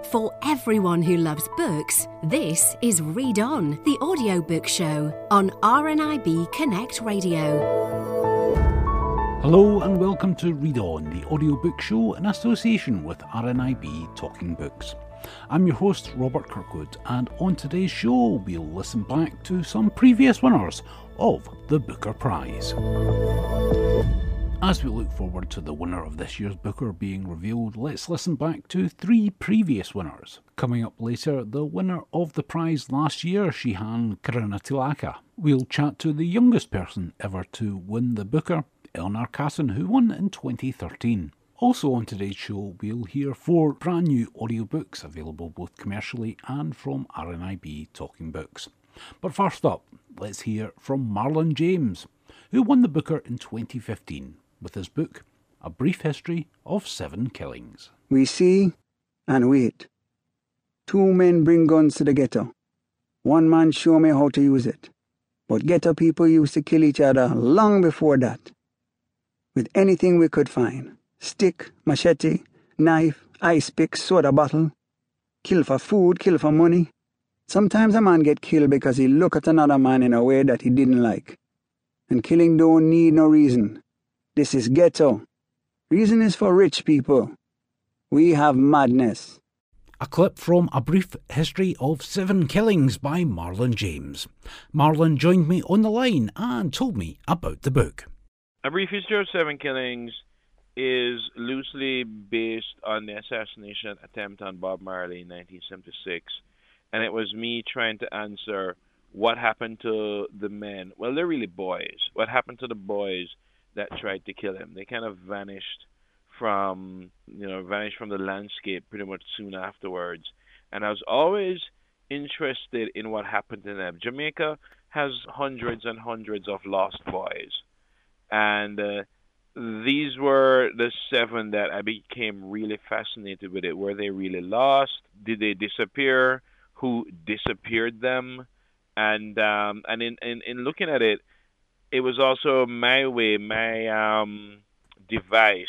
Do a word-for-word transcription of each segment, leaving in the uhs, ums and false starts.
For everyone who loves books, this is Read On, the audiobook show on R N I B Connect Radio. Hello and welcome to Read On, the audiobook show in association with R N I B Talking Books. I'm your host, Robert Kirkwood, and on today's show we'll listen back to some previous winners of the Booker Prize. As we look forward to the winner of this year's Booker being revealed, let's listen back to three previous winners. Coming up later, the winner of the prize last year, Shihan Karunatilaka. We'll chat to the youngest person ever to win the Booker, Eleanor Casson, who won in twenty thirteen. Also on today's show, we'll hear four brand new audiobooks available both commercially and from R N I B Talking Books. But first up, let's hear from Marlon James, who won the Booker in twenty fifteen. With his book, A Brief History of Seven Killings. We see and wait. Two men bring guns to the ghetto. One man show me how to use it. But ghetto people used to kill each other long before that. With anything we could find. Stick, machete, knife, ice pick, soda bottle. Kill for food, kill for money. Sometimes a man get killed because he look at another man in a way that he didn't like. And killing don't need no reason. This is ghetto. Reason is for rich people. We have madness. A clip from A Brief History of Seven Killings by Marlon James. Marlon joined me on the line and told me about the book. A Brief History of Seven Killings is loosely based on the assassination attempt on Bob Marley in nineteen seventy-six. And it was me trying to answer what happened to the men. Well, they're really boys. What happened to the boys that tried to kill him? They kind of vanished from, you know, vanished from the landscape pretty much soon afterwards. And I was always interested in what happened to them. Jamaica has hundreds and hundreds of lost boys. And uh, these were the seven that I became really fascinated with it. Were they really lost? Did they disappear? Who disappeared them? And um, and in, in, in looking at it, it was also my way, my um, device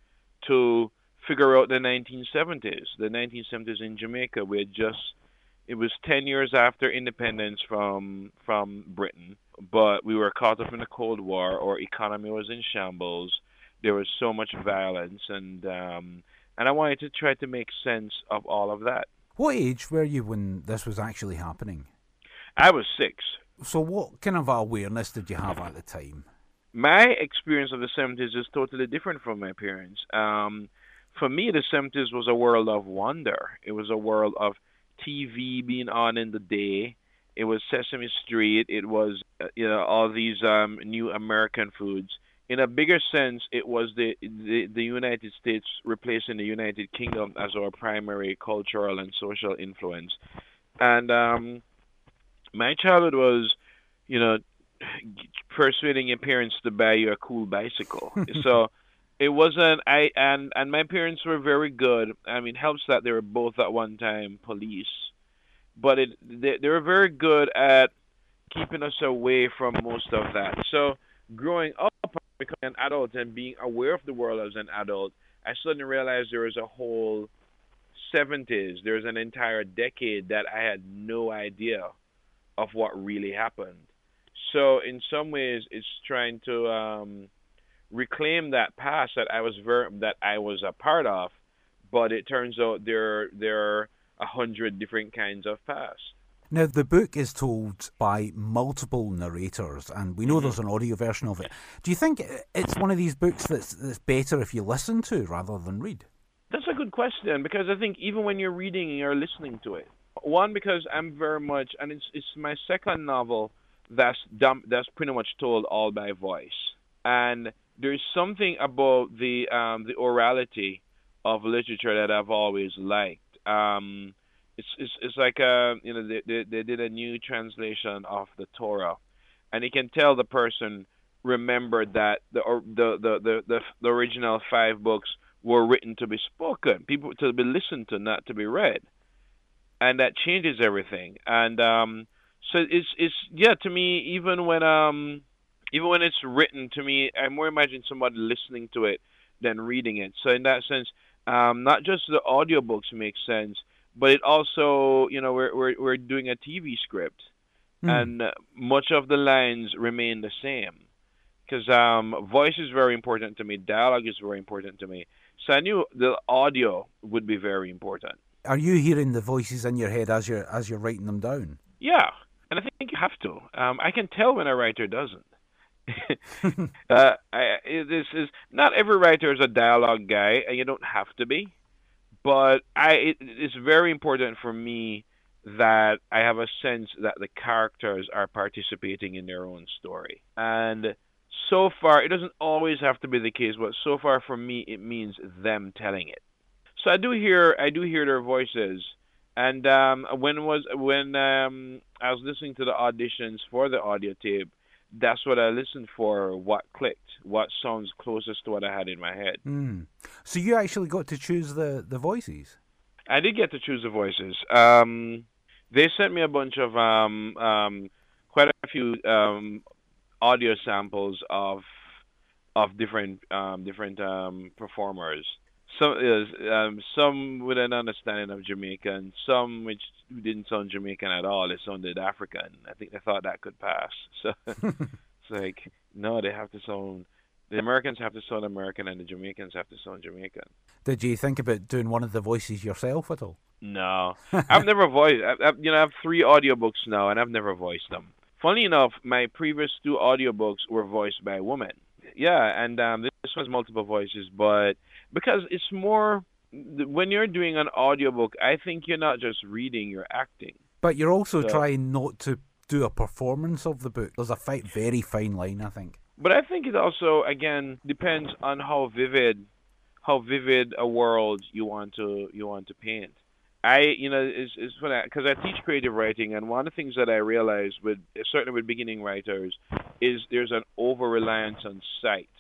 to figure out the nineteen seventies. The nineteen seventies in Jamaica, we had just, it was ten years after independence from from Britain, but we were caught up in the Cold War. Our economy was in shambles. There was so much violence, and um, and I wanted to try to make sense of all of that. What age were you when this was actually happening? I was six. So what kind of awareness did you have at the time? My experience of the seventies is totally different from my parents. Um, for me, the seventies was a world of wonder. It was a world of T V being on in the day. It was Sesame Street. It was uh, you know, all these um, new American foods. In a bigger sense, it was the, the the United States replacing the United Kingdom as our primary cultural and social influence. And um, my childhood was, you know, persuading your parents to buy you a cool bicycle. So it wasn't, I, and, and my parents were very good. I mean, helps that they were both at one time police, but it, they, they were very good at keeping us away from most of that. So growing up, becoming an adult and being aware of the world as an adult, I suddenly realized there was a whole seventies. There's an entire decade that I had no idea of what really happened. So in some ways, it's trying to um, reclaim that past that I was very that I was a part of, but it turns out there there are a hundred different kinds of past. Now, the book is told by multiple narrators, and we know Mm-hmm. there's an audio version of it. Do you think it's one of these books that's, that's better if you listen to rather than read? That's a good question, because I think even when you're reading, you're listening to it. One, because I'm very much, and it's it's my second novel that's dumb, that's pretty much told all by voice, and there's something about the um, the orality of literature that I've always liked. Um, it's it's it's like a, you know they, they they did a new translation of the Torah, and you can tell the person remembered that the or the, the, the, the, the original five books were written to be spoken, people to be listened to, not to be read. And that changes everything. And um, so it's it's yeah, to me, even when um even when it's written, to me, I more imagine somebody listening to it than reading it. So in that sense, um, not just the audiobooks make sense, but it also, you know, we're we're we're doing a T V script, mm. and much of the lines remain the same, because um, voice is very important to me, dialogue is very important to me. So I knew the audio would be very important. Are you hearing the voices in your head as you're as you're writing them down? Yeah, and I think you have to. Um, I can tell when a writer doesn't. uh, I, this is not every writer is a dialogue guy, and you don't have to be. But I, it, it's very important for me that I have a sense that the characters are participating in their own story. And so far, it doesn't always have to be the case, but so far for me, it means them telling it. So I do hear, I do hear their voices. And um, when was when um, I was listening to the auditions for the audio tape, that's what I listened for, what clicked, what sounds closest to what I had in my head. Mm. So you actually got to choose the, the voices? I did get to choose the voices. Um, they sent me a bunch of, um, um, quite a few um, audio samples of of different um, different um, performers. Some um, some with an understanding of Jamaican, some which didn't sound Jamaican at all. They sounded African. I think they thought that could pass. So it's like, no, they have to sound, the Americans have to sound American and the Jamaicans have to sound Jamaican. Did you think about doing one of the voices yourself at all? No. I've never voiced, I've, you know, I have three audiobooks now and I've never voiced them. Funny enough, my previous two audiobooks were voiced by women. Yeah, and um, this was multiple voices, but because it's more, when you're doing an audiobook, I think you're not just reading, you're acting. But you're also so, trying not to do a performance of the book. There's a fi- very fine line, I think. But I think it also, again, depends on how vivid, how vivid a world you want to you want to paint. I, you know, is is when I, because I teach creative writing, and one of the things that I realized with, certainly with beginning writers, is there's an over reliance on sight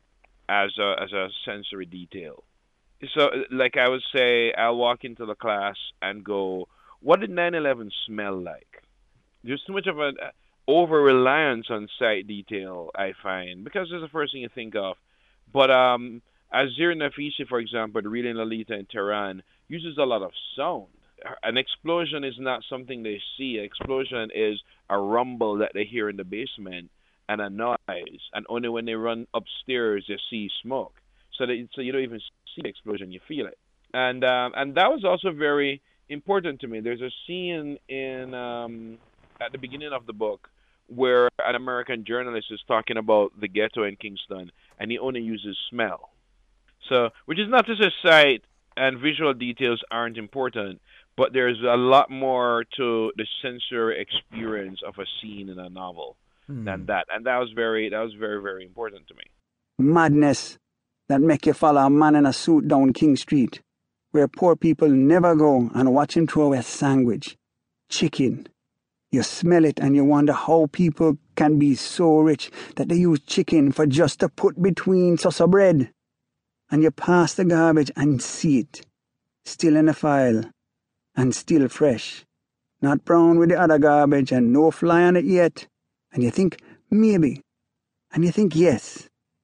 as a as a sensory detail. So, like I would say, I'll walk into the class and go, "What did nine eleven smell like?" There's too much of an over reliance on sight detail, I find, because it's the first thing you think of. But um, Azir Nafisi, for example, reading Lolita in Tehran, uses a lot of sound. An explosion is not something they see. An explosion is a rumble that they hear in the basement and a noise. And only when they run upstairs, they see smoke. So that, so you don't even see the explosion, you feel it. And um, and that was also very important to me. There's a scene in um, at the beginning of the book where an American journalist is talking about the ghetto in Kingston, and he only uses smell. So, which is not to say sight and visual details aren't important, but there's a lot more to the sensory experience of a scene in a novel hmm. than that, and that was very, that was very, very important to me. Madness that make you follow a man in a suit down King Street, where poor people never go, and watch him throw a sandwich, chicken. You smell it and you wonder how people can be so rich that they use chicken for just to put between sauce of bread. And you pass the garbage and see it, still in the file, and still fresh, not brown with the other garbage and no fly on it yet. And you think, maybe. And you think, yes.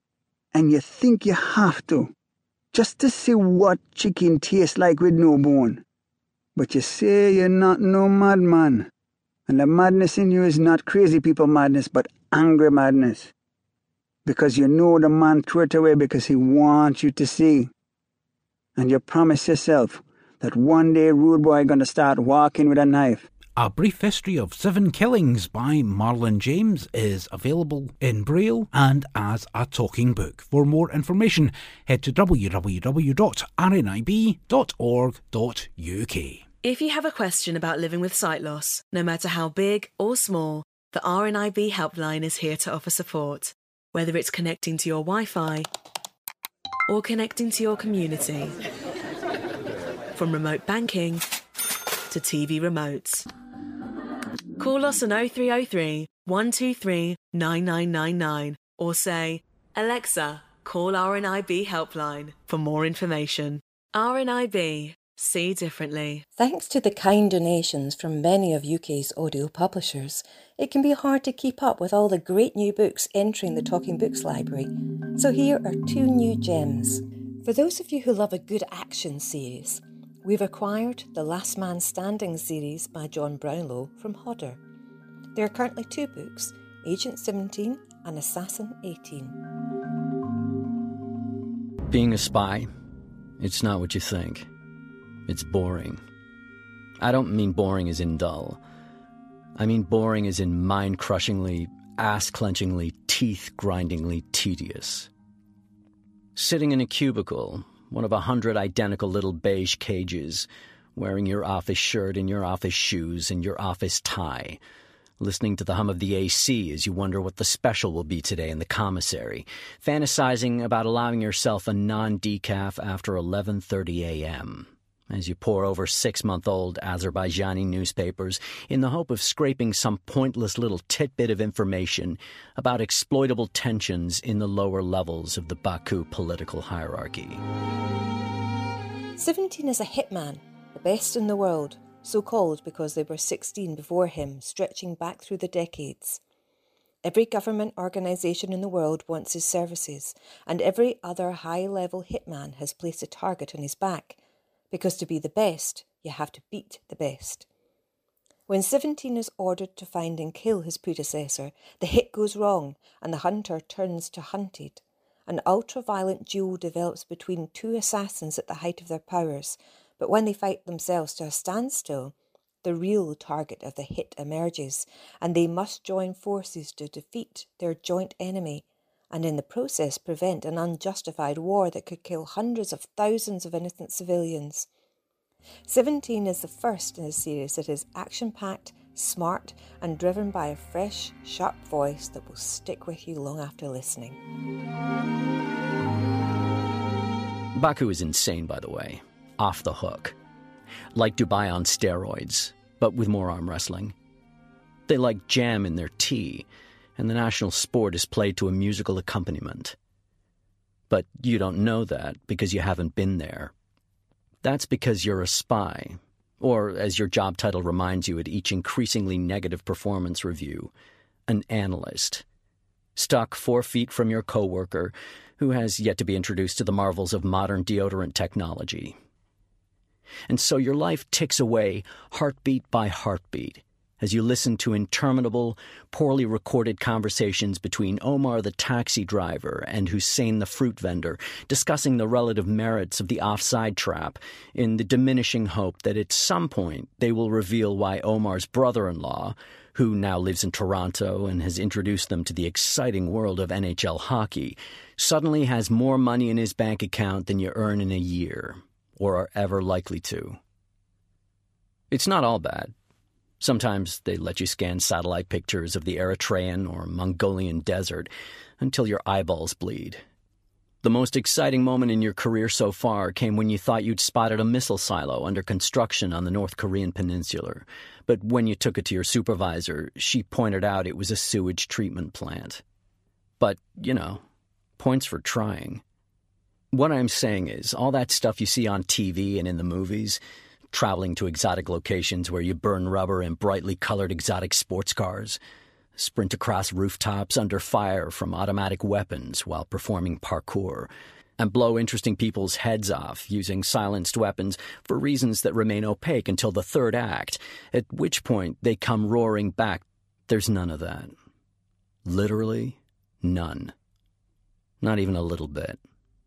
And you think you have to, just to see what chicken tastes like with no bone. But you say you're not no madman. And the madness in you is not crazy people madness, but angry madness. Because you know the man threw it away because he wants you to see. And you promise yourself that one day Rude Boy gonna start walking with a knife. A Brief History of Seven Killings by Marlon James is available in Braille and as a talking book. For more information, head to w w w dot r n i b dot org dot u k. If you have a question about living with sight loss, no matter how big or small, the R N I B helpline is here to offer support. Whether it's connecting to your Wi-Fi or connecting to your community. From remote banking to T V remotes. Call us on oh three oh three, one two three, nine nine nine nine or say, Alexa, call R N I B helpline for more information. R N I B. See differently. Thanks to the kind donations from many of U K's audio publishers, it can be hard to keep up with all the great new books entering the Talking Books library. So here are two new gems. For those of you who love a good action series, we've acquired the Last Man Standing series by John Brownlow from Hodder. There are currently two books, Agent seventeen and Assassin eighteen. Being a spy, it's not what you think. It's boring. I don't mean boring as in dull. I mean boring as in mind-crushingly, ass-clenchingly, teeth-grindingly tedious. Sitting in a cubicle, one of a hundred identical little beige cages, wearing your office shirt and your office shoes and your office tie, listening to the hum of the A C as you wonder what the special will be today in the commissary, fantasizing about allowing yourself a non-decaf after eleven thirty a.m., as you pore over six-month-old Azerbaijani newspapers in the hope of scraping some pointless little tidbit of information about exploitable tensions in the lower levels of the Baku political hierarchy. seventeen is a hitman, the best in the world, so called because they were sixteen before him, stretching back through the decades. Every government organisation in the world wants his services, and every other high-level hitman has placed a target on his back, because to be the best, you have to beat the best. When seventeen is ordered to find and kill his predecessor, the hit goes wrong, and the hunter turns to hunted. An ultra-violent duel develops between two assassins at the height of their powers, but when they fight themselves to a standstill, the real target of the hit emerges, and they must join forces to defeat their joint enemy, and in the process prevent an unjustified war that could kill hundreds of thousands of innocent civilians. seventeen is the first in a series that is action-packed, smart, and driven by a fresh, sharp voice that will stick with you long after listening. Baku is insane, by the way. Off the hook. Like Dubai on steroids, but with more arm wrestling. They like jam in their tea, and the national sport is played to a musical accompaniment. But you don't know that because you haven't been there. That's because you're a spy, or, as your job title reminds you at each increasingly negative performance review, an analyst. Stuck four feet from your coworker, who has yet to be introduced to the marvels of modern deodorant technology. And so your life ticks away, heartbeat by heartbeat, as you listen to interminable, poorly recorded conversations between Omar the taxi driver and Hussein the fruit vendor, discussing the relative merits of the offside trap, in the diminishing hope that at some point they will reveal why Omar's brother-in-law, who now lives in Toronto and has introduced them to the exciting world of N H L hockey, suddenly has more money in his bank account than you earn in a year, or are ever likely to. It's not all bad. Sometimes they let you scan satellite pictures of the Eritrean or Mongolian desert until your eyeballs bleed. The most exciting moment in your career so far came when you thought you'd spotted a missile silo under construction on the North Korean peninsula, but when you took it to your supervisor, she pointed out it was a sewage treatment plant. But, you know, points for trying. What I'm saying is, all that stuff you see on T V and in the movies, traveling to exotic locations where you burn rubber in brightly colored exotic sports cars, sprint across rooftops under fire from automatic weapons while performing parkour, and blow interesting people's heads off using silenced weapons for reasons that remain opaque until the third act, at which point they come roaring back. There's none of that. Literally none. Not even a little bit.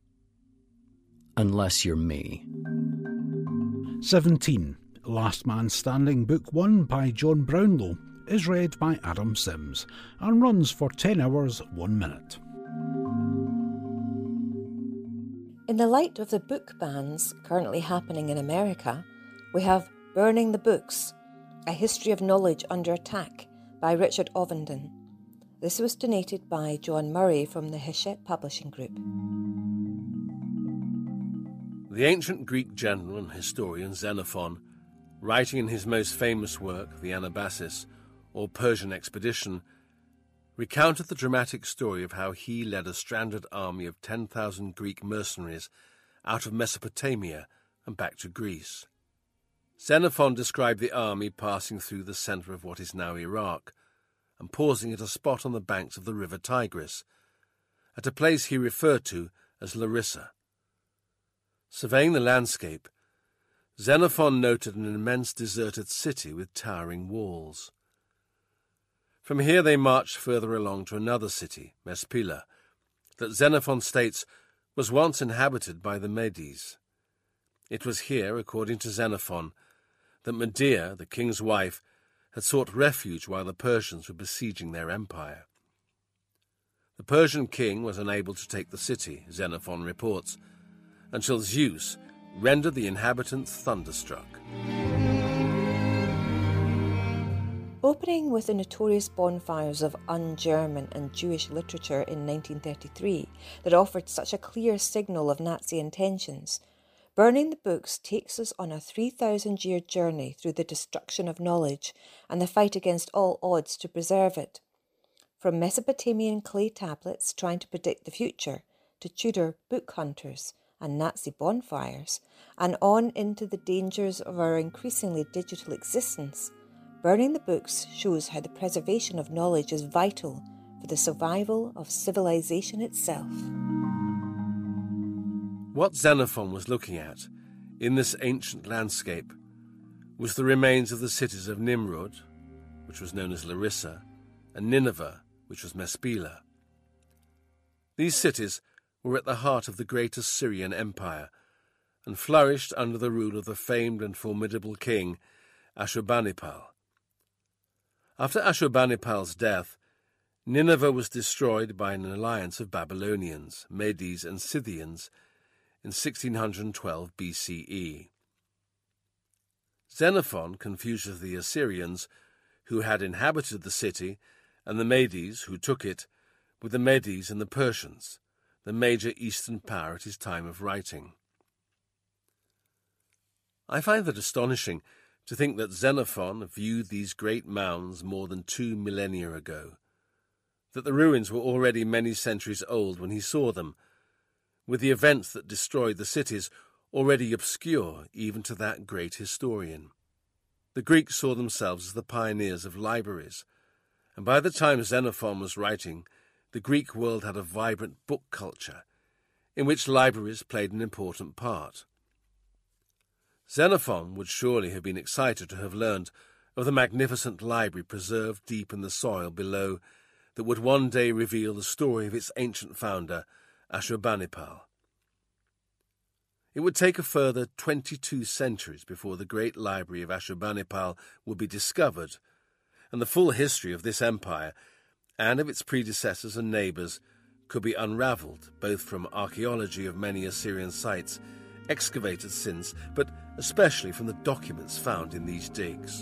Unless you're me. seventeen. Last Man Standing, Book one by John Brownlow, is read by Adam Sims and runs for ten hours, one minute. In the light of the book bans currently happening in America, we have Burning the Books, A History of Knowledge Under Attack by Richard Ovenden. This was donated by John Murray from the Hachette Publishing Group. The ancient Greek general and historian Xenophon, writing in his most famous work, the Anabasis, or Persian Expedition, recounted the dramatic story of how he led a stranded army of ten thousand Greek mercenaries out of Mesopotamia and back to Greece. Xenophon described the army passing through the centre of what is now Iraq and pausing at a spot on the banks of the river Tigris, at a place he referred to as Larissa. Surveying the landscape, Xenophon noted an immense deserted city with towering walls. From here they marched further along to another city, Mespila, that Xenophon states was once inhabited by the Medes. It was here, according to Xenophon, that Medea, the king's wife, had sought refuge while the Persians were besieging their empire. The Persian king was unable to take the city, Xenophon reports, until Zeus rendered the inhabitants thunderstruck. Opening with the notorious bonfires of un-German and Jewish literature in nineteen thirty-three that offered such a clear signal of Nazi intentions, Burning the Books takes us on a three thousand year journey through the destruction of knowledge and the fight against all odds to preserve it. From Mesopotamian clay tablets trying to predict the future, to Tudor book hunters and Nazi bonfires, and on into the dangers of our increasingly digital existence, Burning the Books shows how the preservation of knowledge is vital for the survival of civilization itself. What Xenophon was looking at in this ancient landscape was the remains of the cities of Nimrud, which was known as Larissa, and Nineveh, which was Mespila. These cities were at the heart of the great Assyrian Empire and flourished under the rule of the famed and formidable king Ashurbanipal. After Ashurbanipal's death, Nineveh was destroyed by an alliance of Babylonians, Medes, and Scythians in sixteen twelve B C E. Xenophon confuses the Assyrians, who had inhabited the city, and the Medes, who took it, with the Medes and the Persians, the major eastern power at his time of writing. I find it astonishing to think that Xenophon viewed these great mounds more than two millennia ago, that the ruins were already many centuries old when he saw them, with the events that destroyed the cities already obscure even to that great historian. The Greeks saw themselves as the pioneers of libraries, and by the time Xenophon was writing, the Greek world had a vibrant book culture, in which libraries played an important part. Xenophon would surely have been excited to have learned of the magnificent library preserved deep in the soil below that would one day reveal the story of its ancient founder, Ashurbanipal. It would take a further twenty-two centuries before the great library of Ashurbanipal would be discovered, and the full history of this empire and of its predecessors and neighbours could be unravelled both from archaeology of many Assyrian sites excavated since, but especially from the documents found in these digs.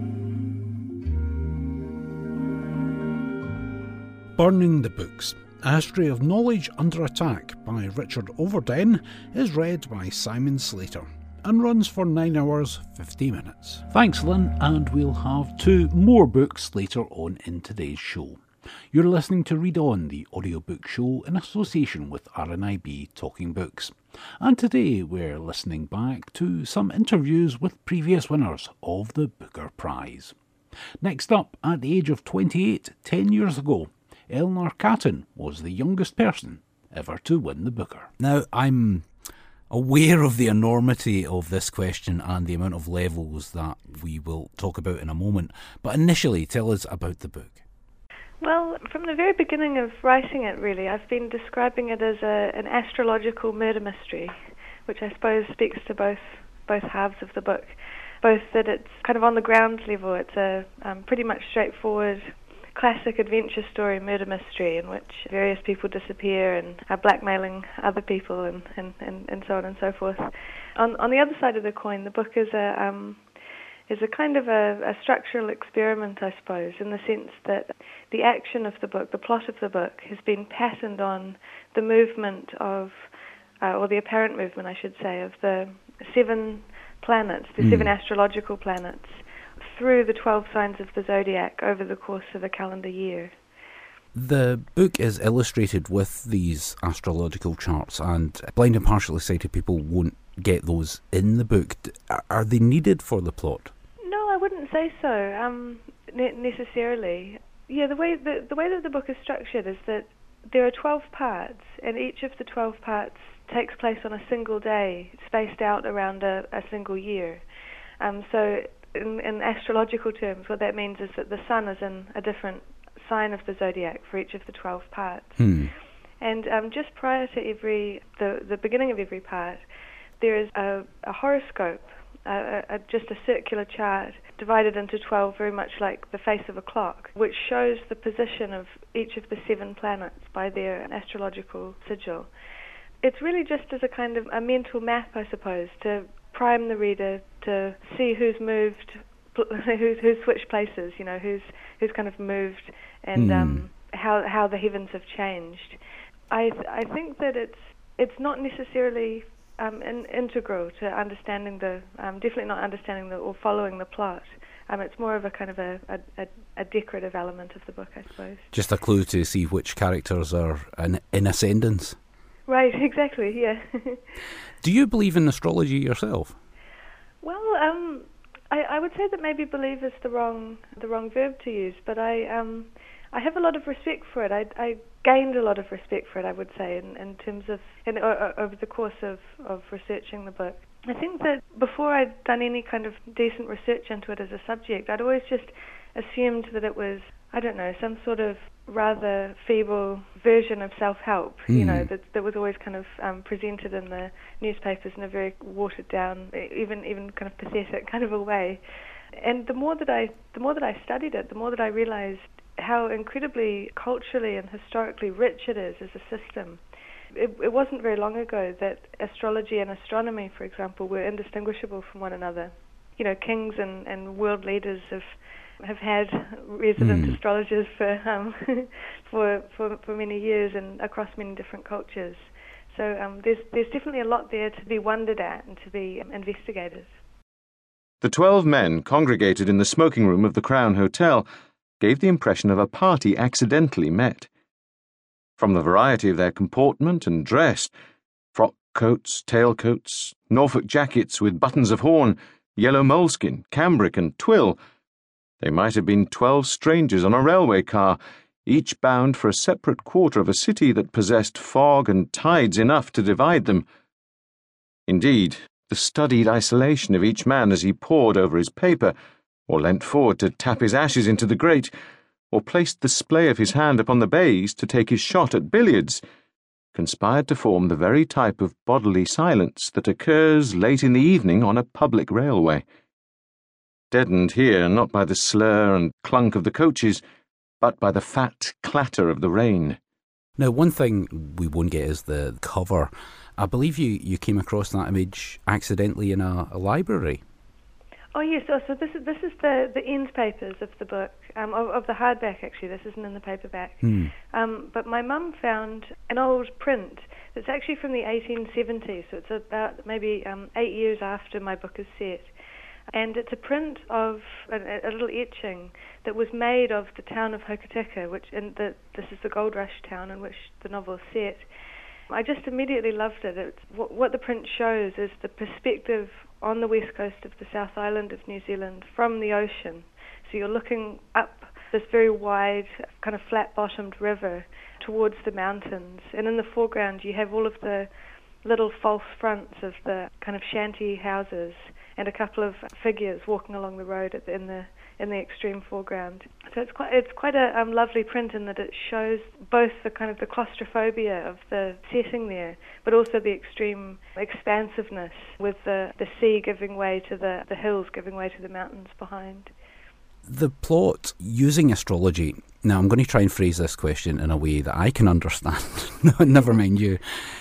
Burning the Books, A History of Knowledge Under Attack by Richard Overden is read by Simon Slater and runs for nine hours fifty minutes. Thanks, Lynn, and we'll have two more books later on in today's show. You're listening to Read On, the audiobook show in association with R N I B Talking Books. And today we're listening back to some interviews with previous winners of the Booker Prize. Next up, at the age of twenty-eight, ten years ago, Eleanor Catton was the youngest person ever to win the Booker. Now, I'm aware of the enormity of this question and the amount of levels that we will talk about in a moment, but initially tell us about the book. Well, from the very beginning of writing it, really, I've been describing it as a, an astrological murder mystery, which I suppose speaks to both both halves of the book. Both that it's kind of on the ground level, it's a um, pretty much straightforward classic adventure story murder mystery in which various people disappear and are blackmailing other people and, and, and, and so on and so forth. On on the other side of the coin, the book is a um, is a kind of a, a structural experiment, I suppose, in the sense that the action of the book, the plot of the book, has been patterned on the movement of, uh, or the apparent movement, I should say, of the seven planets, the mm. seven astrological planets, through the twelve signs of the zodiac over the course of a calendar year. The book is illustrated with these astrological charts, and blind and partially sighted people won't get those in the book. Are they needed for the plot? No, I wouldn't say so, um, ne- necessarily. Yeah, the way the, the way that the book is structured is that there are twelve parts, and each of the twelve parts takes place on a single day, spaced out around a, a single year. Um, so in, in astrological terms, what that means is that the sun is in a different sign of the zodiac for each of the twelve parts. Hmm. And um, just prior to every the, the beginning of every part, there is a, a horoscope, a, a, just a circular chart divided into twelve, very much like the face of a clock, which shows the position of each of the seven planets by their astrological sigil. It's really just as a kind of a mental map, I suppose, to prime the reader to see who's moved, who's, who's switched places, you know, who's who's kind of moved, and Mm. um, how how the heavens have changed. I th- I think that it's it's not necessarily um, in, integral to understanding the um, definitely not understanding the or following the plot. Um, it's more of a kind of a, a, a decorative element of the book, I suppose. Just a clue to see which characters are in, in ascendance. Right, exactly, yeah. Do you believe in astrology yourself? Well, um, I, I would say that maybe believe is the wrong the wrong verb to use, but I um, I have a lot of respect for it. I, I gained a lot of respect for it, I would say, in, in terms of in, uh, over the course of, of researching the book. I think that before I'd done any kind of decent research into it as a subject, I'd always just assumed that it was, I don't know, some sort of rather feeble version of self-help, mm. you know, that that was always kind of um, presented in the newspapers in a very watered-down, even even kind of pathetic kind of a way. And the more that I the more that I studied it, the more that I realized how incredibly culturally and historically rich it is as a system. It, it wasn't very long ago that astrology and astronomy, for example, were indistinguishable from one another. You know, kings and, and world leaders have have had resident mm. astrologers for, um, for for for many years and across many different cultures. So um, there's there's definitely a lot there to be wondered at and to be um, investigated. The twelve men congregated in the smoking room of the Crown Hotel gave the impression of a party accidentally met. From the variety of their comportment and dress, frock coats, tailcoats, Norfolk jackets with buttons of horn, yellow moleskin, cambric and twill, they might have been twelve strangers on a railway car, each bound for a separate quarter of a city that possessed fog and tides enough to divide them. Indeed, the studied isolation of each man as he pored over his paper, or leant forward to tap his ashes into the grate, or placed the splay of his hand upon the baize to take his shot at billiards, conspired to form the very type of bodily silence that occurs late in the evening on a public railway. Deadened here not by the slur and clunk of the coaches, but by the fat clatter of the rain. Now, one thing we won't get is the cover. I believe you, you came across that image accidentally in a, a library. Oh yes, oh, so this is this is the, the end papers of the book, um, of, of the hardback actually. This isn't in the paperback. Hmm. Um, but my mum found an old print that's actually from the eighteen seventies, so it's about maybe um, eight years after my book is set. And it's a print of a, a little etching that was made of the town of Hokitika, which in the, this is the gold rush town in which the novel is set. I just immediately loved it. It's, what, what the print shows is the perspective on the west coast of the South Island of New Zealand from the ocean. So you're looking up this very wide, kind of flat-bottomed river towards the mountains. And in the foreground you have all of the little false fronts of the kind of shanty houses and a couple of figures walking along the road at the, in the in the extreme foreground. So it's quite it's quite a um, lovely print in that it shows both the kind of the claustrophobia of the setting there, but also the extreme expansiveness with the, the sea giving way to the, the hills, giving way to the mountains behind. The plot using astrology. Now, I'm going to try and phrase this question in a way that I can understand. Never mind you.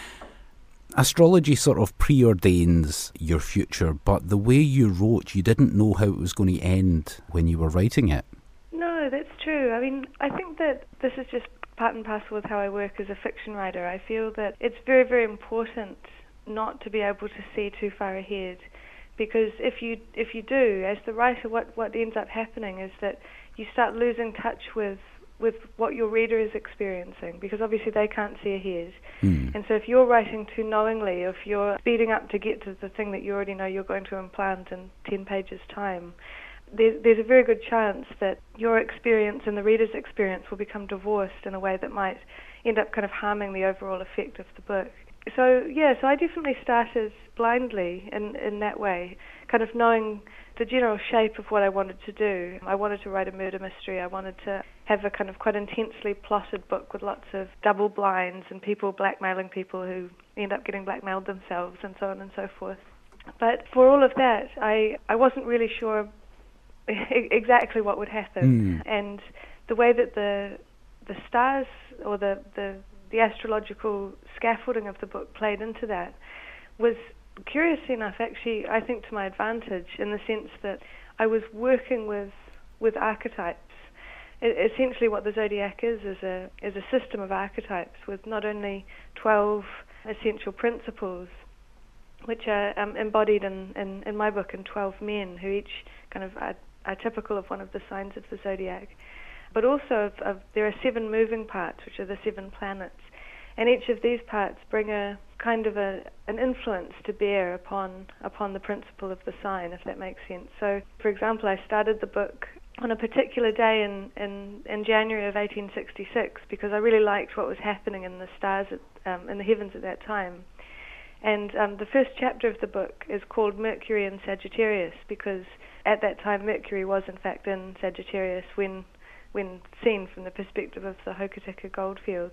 Astrology sort of preordains your future, but the way you wrote, you didn't know how it was going to end when you were writing it. No, that's true. I mean, I think that this is just part and parcel with how I work as a fiction writer. I feel that it's very, very important not to be able to see too far ahead, because if you if you do, as the writer, what, what ends up happening is that you start losing touch with with what your reader is experiencing, because obviously they can't see ahead. Mm. And so if you're writing too knowingly, if you're speeding up to get to the thing that you already know you're going to implant in ten pages time, there's, there's a very good chance that your experience and the reader's experience will become divorced in a way that might end up kind of harming the overall effect of the book. So, yeah, so I definitely started blindly in, in that way, kind of knowing the general shape of what I wanted to do. I wanted to write a murder mystery. I wanted to have a kind of quite intensely plotted book with lots of double blinds and people blackmailing people who end up getting blackmailed themselves and so on and so forth. But for all of that, I, I wasn't really sure exactly what would happen. Mm. And the way that the the stars or the, the the astrological scaffolding of the book played into that was, curiously enough, actually, I think to my advantage, in the sense that I was working with with archetypes. It, essentially what the zodiac is is a is a system of archetypes with not only twelve essential principles, which are um, embodied in, in, in my book in twelve men, who each kind of are, are typical of one of the signs of the zodiac. But also of, of, there are seven moving parts, which are the seven planets. And each of these parts bring a kind of a, an influence to bear upon upon the principle of the sign, if that makes sense. So, for example, I started the book on a particular day in, in, in January of eighteen sixty-six because I really liked what was happening in the stars, at, um, in the heavens at that time. And um, the first chapter of the book is called Mercury in Sagittarius because at that time Mercury was in fact in Sagittarius when when seen from the perspective of the Hokitika goldfields.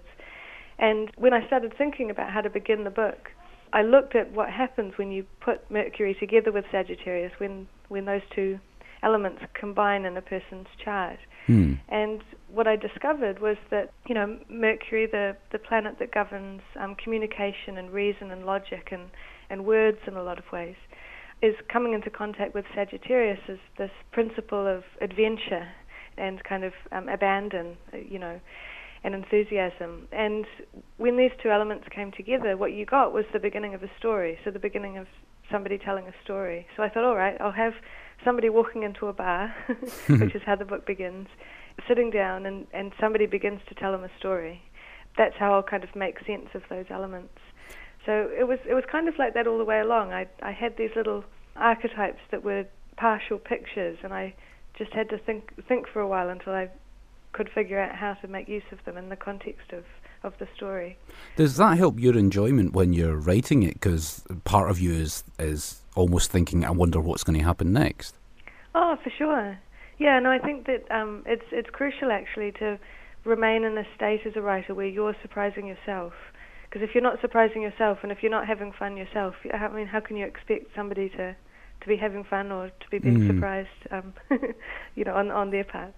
And when I started thinking about how to begin the book, I looked at what happens when you put Mercury together with Sagittarius, when, when those two elements combine in a person's chart. Hmm. And what I discovered was that, you know, Mercury, the, the planet that governs um, communication and reason and logic and, and words in a lot of ways, is coming into contact with Sagittarius as this principle of adventure and kind of um, abandon, you know, and enthusiasm. And when these two elements came together, what you got was the beginning of a story, so the beginning of somebody telling a story. So I thought, all right, I'll have somebody walking into a bar, which is how the book begins, sitting down, and, and somebody begins to tell them a story. That's how I'll kind of make sense of those elements. So it was it was kind of like that all the way along. I I had these little archetypes that were partial pictures, and I just had to think think for a while until I could figure out how to make use of them in the context of, of the story. Does that help your enjoyment when you're writing it? Because part of you is, is almost thinking, I wonder what's going to happen next. Oh, for sure. Yeah, no, I think that um, it's it's crucial actually to remain in a state as a writer where you're surprising yourself. Because if you're not surprising yourself and if you're not having fun yourself, I mean, how can you expect somebody to, to be having fun or to be being mm. surprised, um, you know, on, on their part?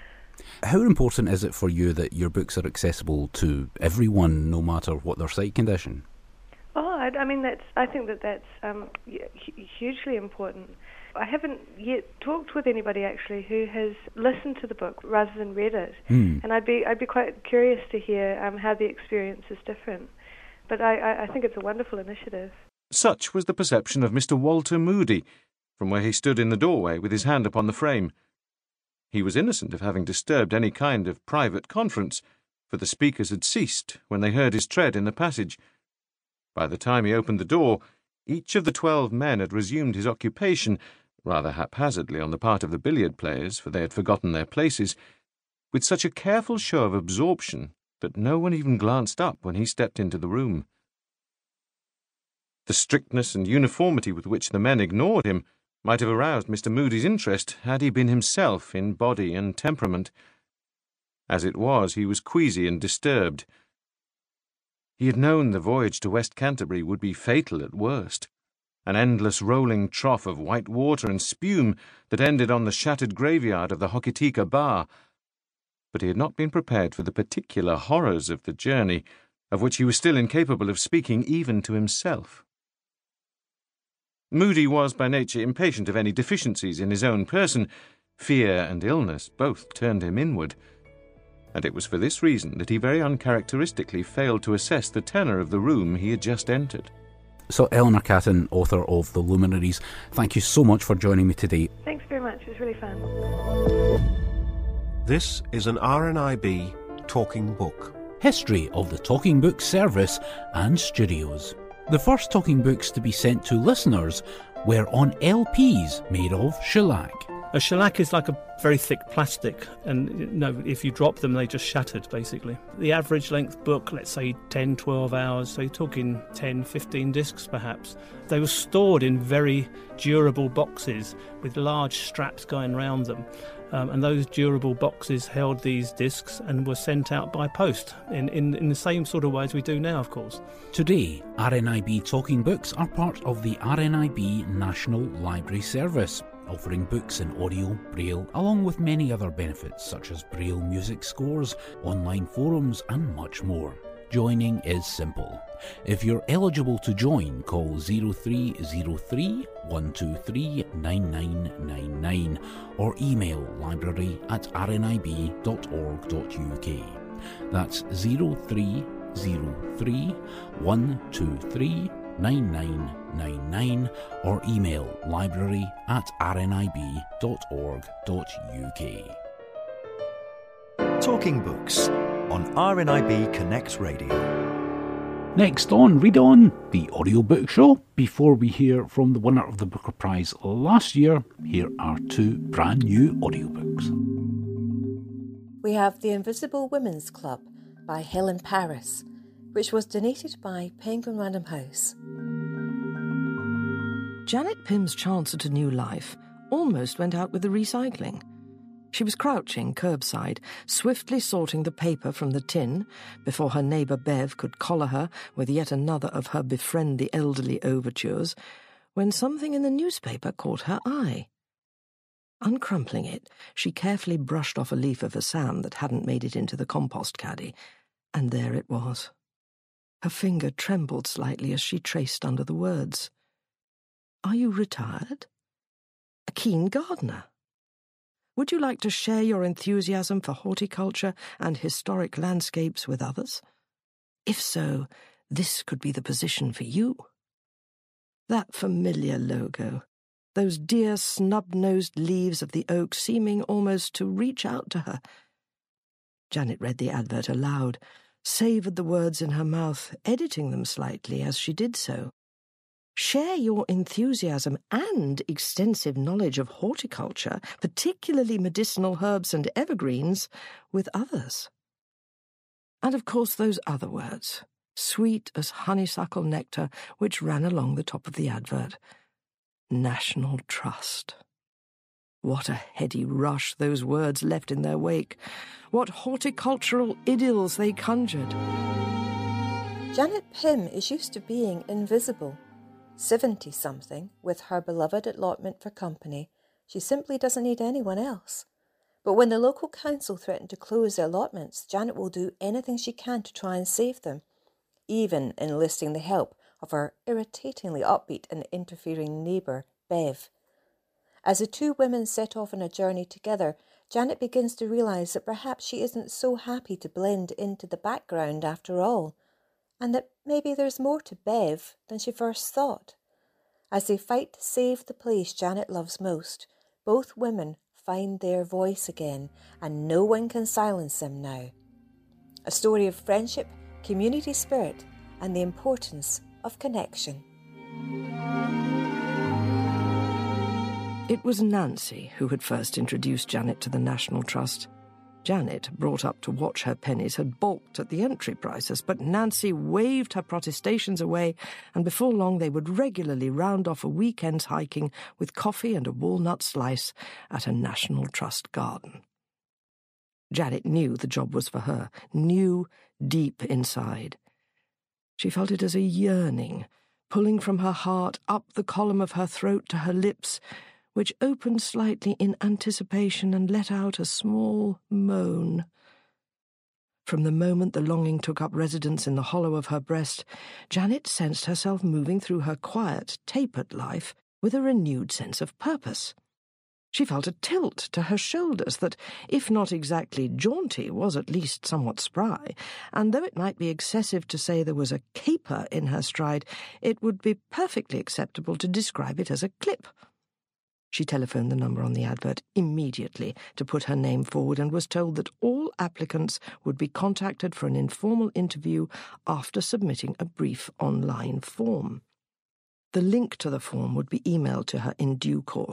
How important is it for you that your books are accessible to everyone, no matter what their sight condition? Oh, I, I mean, that's. I think that that's um, hugely important. I haven't yet talked with anybody actually who has listened to the book rather than read it, mm. and I'd be I'd be quite curious to hear um, how the experience is different. But I, I, I think it's a wonderful initiative. Such was the perception of Mister Walter Moody, from where he stood in the doorway with his hand upon the frame. He was innocent of having disturbed any kind of private conference, for the speakers had ceased when they heard his tread in the passage. By the time he opened the door, each of the twelve men had resumed his occupation, rather haphazardly on the part of the billiard players, for they had forgotten their places, with such a careful show of absorption that no one even glanced up when he stepped into the room. The strictness and uniformity with which the men ignored him might have aroused Mister Moody's interest had he been himself in body and temperament. As it was, he was queasy and disturbed. He had known the voyage to West Canterbury would be fatal at worst, an endless rolling trough of white water and spume that ended on the shattered graveyard of the Hokitika Bar. But he had not been prepared for the particular horrors of the journey, of which he was still incapable of speaking even to himself. Moody was by nature impatient of any deficiencies in his own person. Fear and illness both turned him inward, and it was for this reason that he very uncharacteristically failed to assess the tenor of the room he had just entered. So, Eleanor Catton, author of The Luminaries, thank you so much for joining me today. Thanks very much, it was really fun. This is an R N I B Talking Book. History of the Talking Book service and studios. The first talking books to be sent to listeners were on L Ps made of shellac. A shellac is like a very thick plastic, and you know, if you drop them, they just shattered, basically. The average length book, let's say ten, twelve hours, so you're talking ten, fifteen discs perhaps. They were stored in very durable boxes with large straps going round them. Um, and those durable boxes held these discs and were sent out by post in, in, in the same sort of way as we do now, of course. Today, R N I B Talking Books are part of the R N I B National Library Service, offering books in audio, braille, along with many other benefits such as braille music scores, online forums and much more. Joining is simple. If you're eligible to join, call zero three zero three, one two three, nine nine nine nine or email library at r n i b dot org dot u k. That's zero three zero three, one two three, nine nine nine nine or email library at r n i b dot org dot u k. Talking Books on R N I B Connect Radio. Next on Read On, the audiobook show. Before we hear from the winner of the Booker Prize last year, here are two brand new audiobooks. We have The Invisible Women's Club by Helen Paris, which was donated by Penguin Random House. Janet Pym's chance at a new life almost went out with the recycling. She was crouching curbside, swiftly sorting the paper from the tin before her neighbour Bev could collar her with yet another of her befriend the elderly overtures, when something in the newspaper caught her eye. Uncrumpling it, she carefully brushed off a leaf of Assam that hadn't made it into the compost caddy, and there it was. Her finger trembled slightly as she traced under the words. Are you retired? A keen gardener? Would you like to share your enthusiasm for horticulture and historic landscapes with others? If so, this could be the position for you. That familiar logo, those dear snub-nosed leaves of the oak seeming almost to reach out to her. Janet read the advert aloud, savoured the words in her mouth, editing them slightly as she did so. Share your enthusiasm and extensive knowledge of horticulture, particularly medicinal herbs and evergreens, with others. And of course those other words, sweet as honeysuckle nectar, which ran along the top of the advert. National Trust. What a heady rush those words left in their wake. What horticultural idylls they conjured. Janet Pym is used to being invisible. Seventy-something, with her beloved allotment for company, she simply doesn't need anyone else. But when the local council threaten to close the allotments, Janet will do anything she can to try and save them, even enlisting the help of her irritatingly upbeat and interfering neighbour, Bev. As the two women set off on a journey together, Janet begins to realise that perhaps she isn't so happy to blend into the background after all, and that maybe there's more to Bev than she first thought. As they fight to save the place Janet loves most, both women find their voice again, and no one can silence them now. A story of friendship, community spirit, and the importance of connection. It was Nancy who had first introduced Janet to the National Trust. Janet, brought up to watch her pennies, had balked at the entry prices, but Nancy waved her protestations away, and before long they would regularly round off a weekend's hiking with coffee and a walnut slice at a National Trust garden. Janet knew the job was for her, knew deep inside. She felt it as a yearning, pulling from her heart up the column of her throat to her lips, which opened slightly in anticipation and let out a small moan. From the moment the longing took up residence in the hollow of her breast, Janet sensed herself moving through her quiet, tapered life with a renewed sense of purpose. She felt a tilt to her shoulders that, if not exactly jaunty, was at least somewhat spry, and though it might be excessive to say there was a caper in her stride, it would be perfectly acceptable to describe it as a clip. She telephoned the number on the advert immediately to put her name forward and was told that all applicants would be contacted for an informal interview after submitting a brief online form. The link to the form would be emailed to her in due course,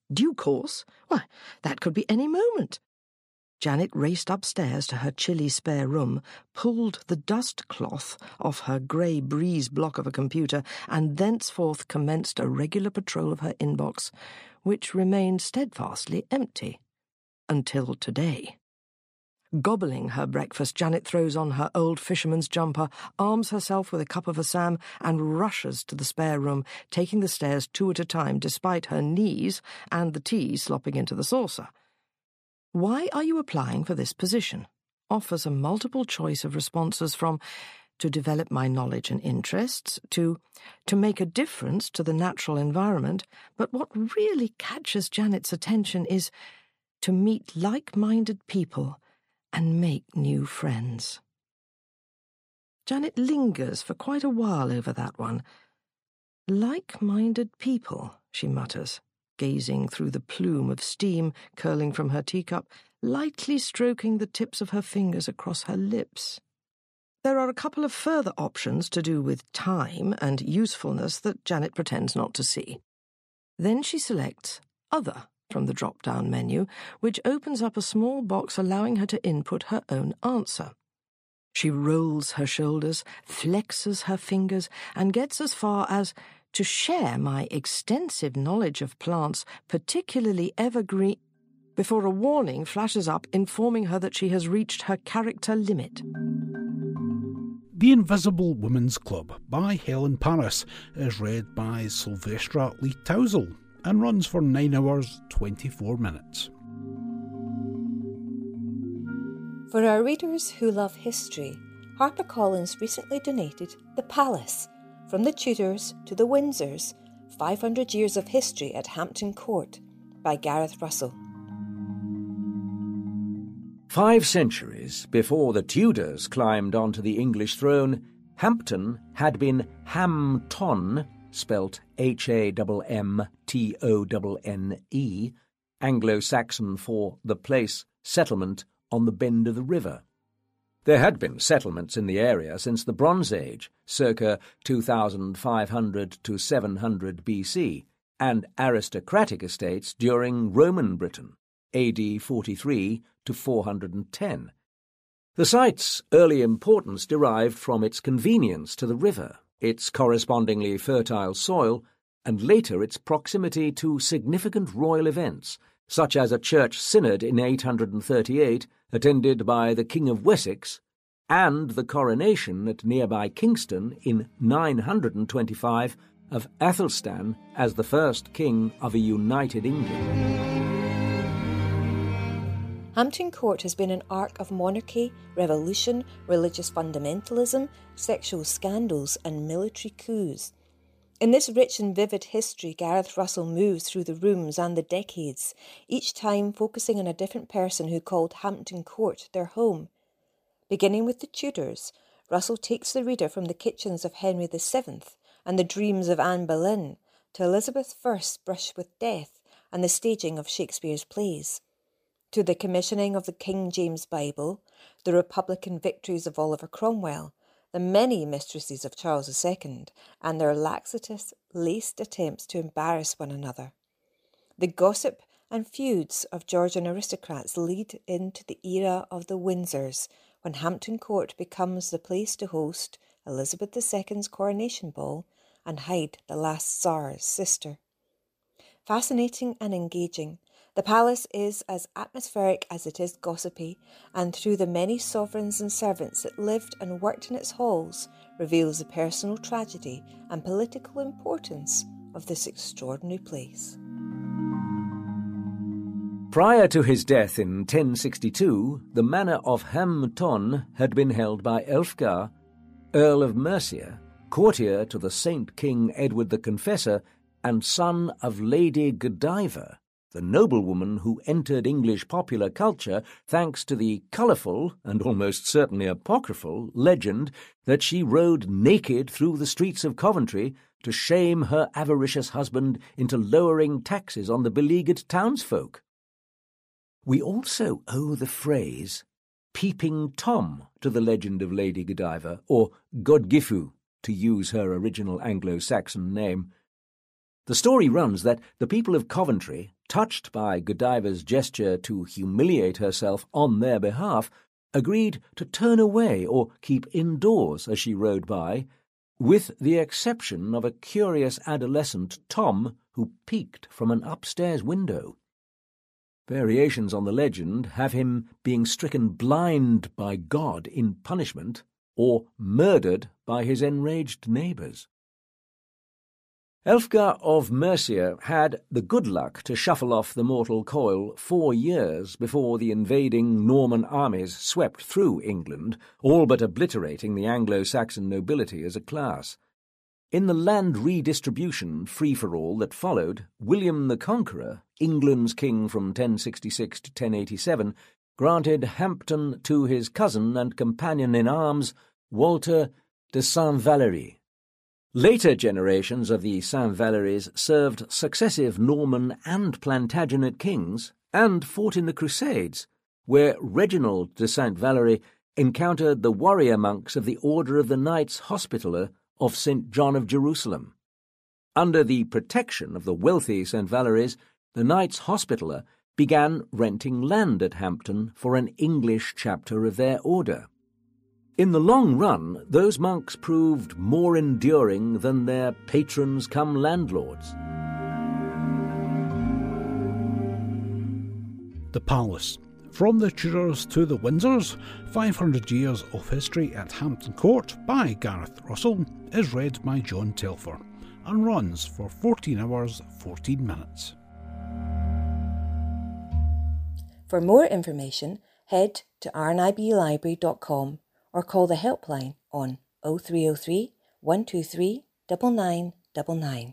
Due course? Why, that could be any moment. Janet raced upstairs to her chilly spare room, pulled the dust cloth off her grey breeze block of a computer, and thenceforth commenced a regular patrol of her inbox, which remained steadfastly empty. Until today. Gobbling her breakfast, Janet throws on her old fisherman's jumper, arms herself with a cup of Assam, and rushes to the spare room, taking the stairs two at a time, despite her knees and the tea slopping into the saucer. Why are you applying for this position? Offers a multiple choice of responses from to develop my knowledge and interests, to to make a difference to the natural environment, but what really catches Janet's attention is to meet like-minded people and make new friends. Janet lingers for quite a while over that one. Like-minded people, she mutters, gazing through the plume of steam curling from her teacup, lightly stroking the tips of her fingers across her lips. There are a couple of further options to do with time and usefulness that Janet pretends not to see. Then she selects Other from the drop-down menu, which opens up a small box allowing her to input her own answer. She rolls her shoulders, flexes her fingers, and gets as far as to share my extensive knowledge of plants, particularly evergreen, before a warning flashes up informing her that she has reached her character limit. The Invisible Women's Club by Helen Paris is read by Sylvestra Lee Tousell and runs for nine hours, twenty-four minutes. For our readers who love history, HarperCollins recently donated The Palace, From the Tudors to the Windsors, five hundred Years of History at Hampton Court, by Gareth Russell. Five centuries before the Tudors climbed onto the English throne, Hampton had been Hampton, spelt H A M M T O N N E, Anglo-Saxon for the place, settlement on the bend of the river. There had been settlements in the area since the Bronze Age, circa two thousand five hundred to seven hundred B C, and aristocratic estates during Roman Britain, A D forty-three to four hundred ten. The site's early importance derived from its convenience to the river, its correspondingly fertile soil, and later its proximity to significant royal events, such as a church synod in eight hundred thirty-eight, attended by the King of Wessex, and the coronation at nearby Kingston in nine hundred twenty-five of Athelstan as the first king of a united England. Hampton Court has been an arc of monarchy, revolution, religious fundamentalism, sexual scandals and military coups. In this rich and vivid history, Gareth Russell moves through the rooms and the decades, each time focusing on a different person who called Hampton Court their home. Beginning with the Tudors, Russell takes the reader from the kitchens of Henry the Seventh and the dreams of Anne Boleyn to Elizabeth I's brush with death and the staging of Shakespeare's plays, to the commissioning of the King James Bible, the Republican victories of Oliver Cromwell, the many mistresses of Charles the Second, and their laxitous, laced attempts to embarrass one another. The gossip and feuds of Georgian aristocrats lead into the era of the Windsors, when Hampton Court becomes the place to host Elizabeth the Second's coronation ball and hide the last Tsar's sister. Fascinating and engaging, the palace is as atmospheric as it is gossipy, and through the many sovereigns and servants that lived and worked in its halls, reveals the personal tragedy and political importance of this extraordinary place. Prior to his death in ten sixty-two, the manor of Hampton had been held by Elfgar, Earl of Mercia, courtier to the Saint King Edward the Confessor, and son of Lady Godiva, the noblewoman who entered English popular culture thanks to the colourful, and almost certainly apocryphal, legend that she rode naked through the streets of Coventry to shame her avaricious husband into lowering taxes on the beleaguered townsfolk. We also owe the phrase Peeping Tom to the legend of Lady Godiva, or Godgifu, to use her original Anglo-Saxon name. The story runs that the people of Coventry, touched by Godiva's gesture to humiliate herself on their behalf, agreed to turn away or keep indoors as she rode by, with the exception of a curious adolescent, Tom, who peeked from an upstairs window. Variations on the legend have him being stricken blind by God in punishment or murdered by his enraged neighbours. Elfgar of Mercia had the good luck to shuffle off the mortal coil four years before the invading Norman armies swept through England, all but obliterating the Anglo-Saxon nobility as a class. In the land redistribution free-for-all that followed, William the Conqueror, England's king from ten sixty-six to ten eighty-seven, granted Hampton to his cousin and companion in arms, Walter de Saint-Valery. Later generations of the Saint-Valeries served successive Norman and Plantagenet kings and fought in the Crusades, where Reginald de Saint-Valery encountered the warrior monks of the Order of the Knights Hospitaller of Saint John of Jerusalem. Under the protection of the wealthy Saint Valeries, the Knights Hospitaller began renting land at Hampton for an English chapter of their order. In the long run, those monks proved more enduring than their patrons come landlords. The Palace. From the Tudors to the Windsors, five hundred Years of History at Hampton Court by Gareth Russell is read by John Telfer and runs for fourteen hours, fourteen minutes. For more information, head to r n i b library dot com or call the helpline on oh three oh three, one two three, nine nine nine nine.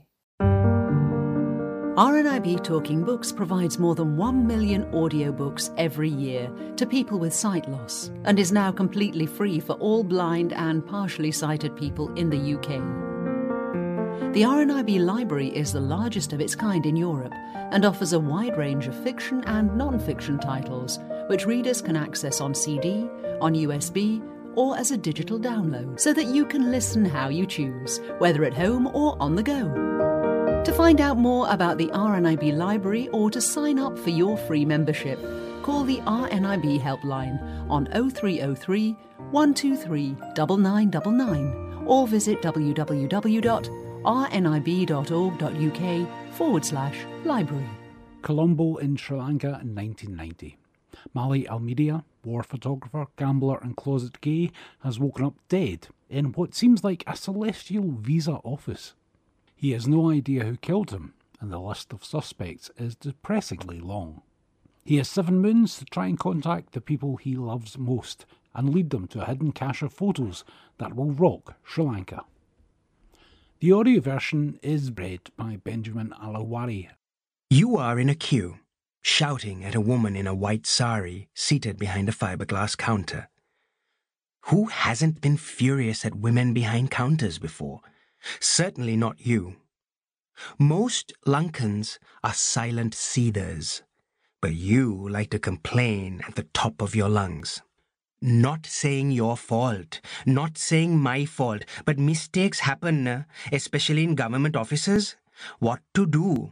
R N I B Talking Books provides more than one million audiobooks every year to people with sight loss and is now completely free for all blind and partially sighted people in the U K. The R N I B Library is the largest of its kind in Europe and offers a wide range of fiction and non-fiction titles which readers can access on C D, on U S B or as a digital download so that you can listen how you choose, whether at home or on the go. To find out more about the R N I B Library or to sign up for your free membership, call the R N I B helpline on oh three oh three, one two three, nine nine nine nine or visit w w w dot r n i b dot org dot u k forward slash library. Colombo in Sri Lanka in nineteen ninety. Mali Almeida, war photographer, gambler and closet gay, has woken up dead in what seems like a celestial visa office. He has no idea who killed him, and the list of suspects is depressingly long. He has seven moons to try and contact the people he loves most and lead them to a hidden cache of photos that will rock Sri Lanka. The audio version is read by Benjamin Alawari. You are in a queue, shouting at a woman in a white sari seated behind a fiberglass counter. Who hasn't been furious at women behind counters before? Certainly not you. Most Lankans are silent seethers, but you like to complain at the top of your lungs. Not saying your fault, not saying my fault, but mistakes happen, especially in government offices. What to do?